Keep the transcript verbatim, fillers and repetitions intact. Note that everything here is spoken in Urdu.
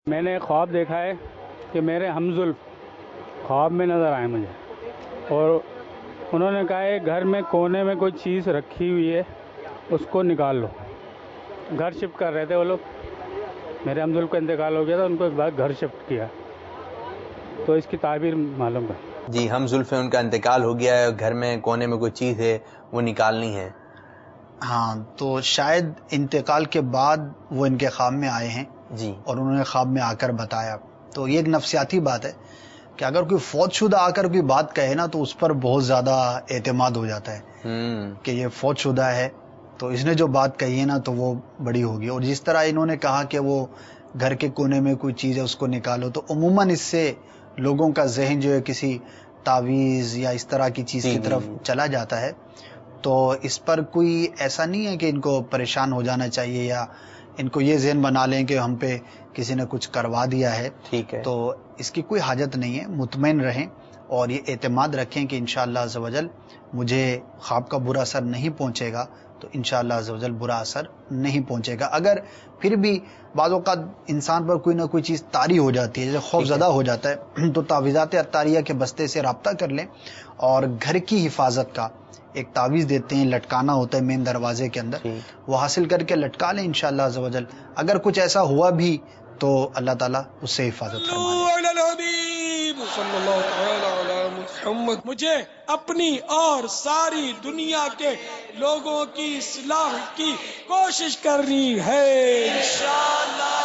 میں نے خواب دیکھا ہے کہ میرے ہمزلف خواب میں نظر آئے مجھے، اور انہوں نے کہا ہے گھر میں کونے میں کوئی چیز رکھی ہوئی ہے، اس کو نکال لو۔ گھر شفٹ کر رہے تھے وہ لوگ، میرے ہمزلف کا انتقال ہو گیا تھا، ان کو ایک بار گھر شفٹ کیا، تو اس کی تعبیر معلوم ہے۔ جی، ہم زلف ان کا انتقال ہو گیا ہے، گھر میں کونے میں کوئی چیز ہے وہ نکالنی ہے۔ ہاں، تو شاید انتقال کے بعد وہ ان کے خواب میں آئے ہیں جی، اور انہوں نے خواب میں آ کر بتایا۔ تو یہ ایک نفسیاتی بات ہے کہ اگر کوئی فوت شدہ آ کر کوئی بات کہے نا تو اس پر بہت زیادہ اعتماد ہو جاتا ہے ہوں کہ یہ فوت شدہ ہے تو اس نے جو بات کہی ہے نا تو وہ بڑی ہوگی۔ اور جس طرح انہوں نے کہا کہ وہ گھر کے کونے میں کوئی چیز ہے اس کو نکالو، تو عموماً اس سے لوگوں کا ذہن جو ہے کسی تعویذ یا اس طرح کی چیز جی کی جی طرف جی چلا جاتا ہے۔ تو اس پر کوئی ایسا نہیں ہے کہ ان کو پریشان ہو جانا چاہیے یا ان کو یہ ذہن بنا لیں کہ ہم پہ کسی نے کچھ کروا دیا ہے۔ ٹھیک ہے۔ تو اس کی کوئی حاجت نہیں ہے، مطمئن رہیں اور یہ اعتماد رکھیں کہ انشاءاللہ عز و جل مجھے خواب کا برا اثر نہیں پہنچے گا، تو انشاءاللہ عز و جل برا اثر نہیں پہنچے گا۔ اگر پھر بھی بعض اوقات انسان پر کوئی نہ کوئی چیز طاری ہو جاتی ہے، جیسے خوف زدہ ہو جاتا ہے، تو تعویذات اطاریہ کے بستے سے رابطہ کر لیں اور گھر کی حفاظت کا ایک تعویذ دیتے ہیں، لٹکانا ہوتا ہے مین دروازے کے اندر، ٹھیک۔ وہ حاصل کر کے لٹکا لیں انشاءاللہ عز و جل۔ اگر کچھ ایسا ہوا بھی تو اللہ تعالیٰ اس سے حفاظت فرما دے۔ علی الحبیب صلی اللہ تعالی علی محمد۔ مجھے اپنی اور ساری دنیا کے لوگوں کی اصلاح کی کوشش کرنی ہے انشاءاللہ۔